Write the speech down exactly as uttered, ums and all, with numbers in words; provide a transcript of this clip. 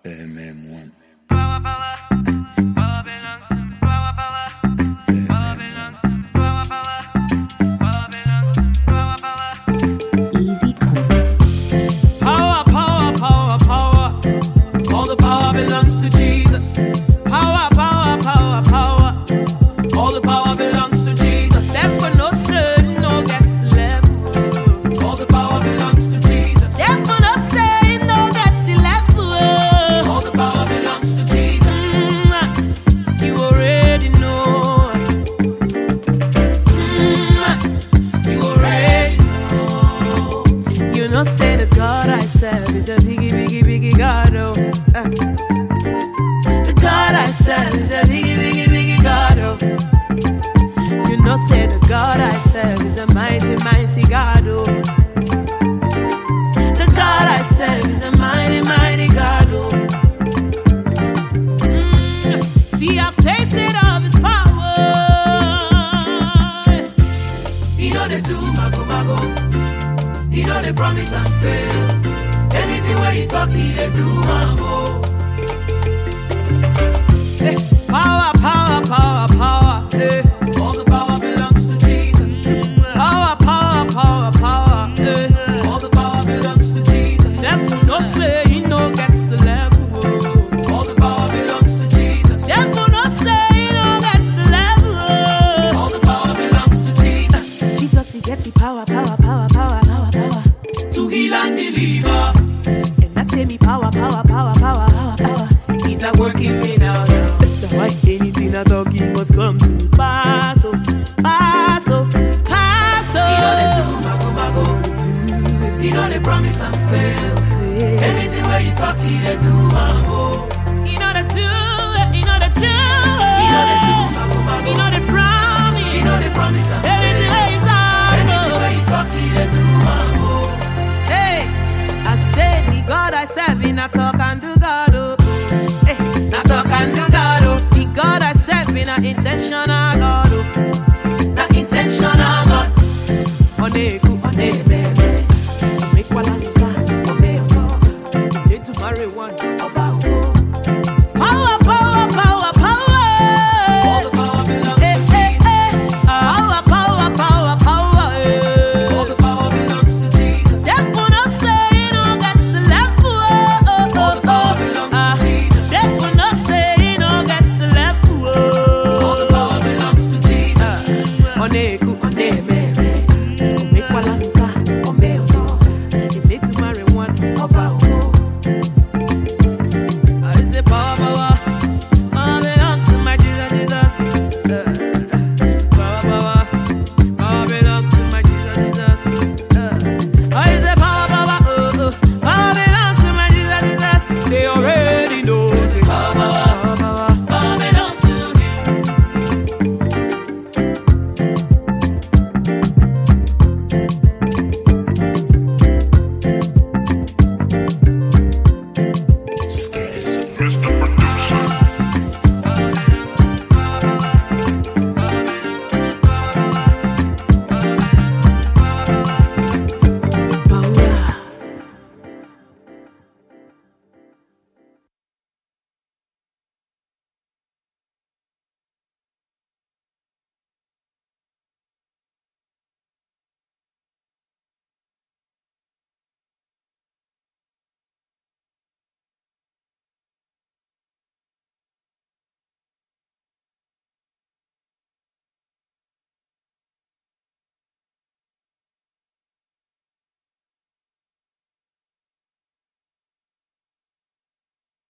B M M one. Power, power, power belongs to power, power, power belongs to power, power, power belongs to power, power. Easy concept. Power, power, power, power. All the power belongs to Jesus. Power, power, power, power. All the power belongs to Jesus. Therefore, no sin, no get left. All the power belongs to Jesus. Therefore, no sin, no get left. All the power belongs to Jesus. Mm, you already know. Mm, you already know. You know, say the God I serve is a biggie, biggie, biggie God. Oh, uh. The God I serve is a biggie, biggie, biggie God. Oh, you know, say the God I serve is a mighty, mighty God. Oh, the God I serve is a mighty, mighty God. Oh, mm. See, I've tasted of His power. He know they do mago mago. He know they promise and fail. Anything where He talk, He they do mambo. Hey, power, power, power, power. Hey. All the power belongs to Jesus. Power, power, power, power. Hey. All the power belongs to Jesus. Devil no say He no get to level. All the power belongs to Jesus. Devil no say He no get to level. All the power belongs to Jesus. Jesus He gets the power, power, power, power, power, power. To heal and deliver. And that tell me power, power, power, power, power, power. He's a working me now, now. Why anything I talk, He must come to pass, oh, pass, oh, pass, oh. He know they do, mago, mago. He know they promise and fail. Anything where you talk, He they do, mambo. He know they do, He know they do. He know they do, mago, mago. He know they promise. He know they promise and fail. Anything where you talk, anything where you talk, He they do, mambo. Hey, I say the God I serve, in I talk and do God, oh. Hey, I talk and do God, oh. The God I serve, in a intentional God, oh. Na intentional God. Oneku, one bebe. Make one and one, one so. Need to marry one.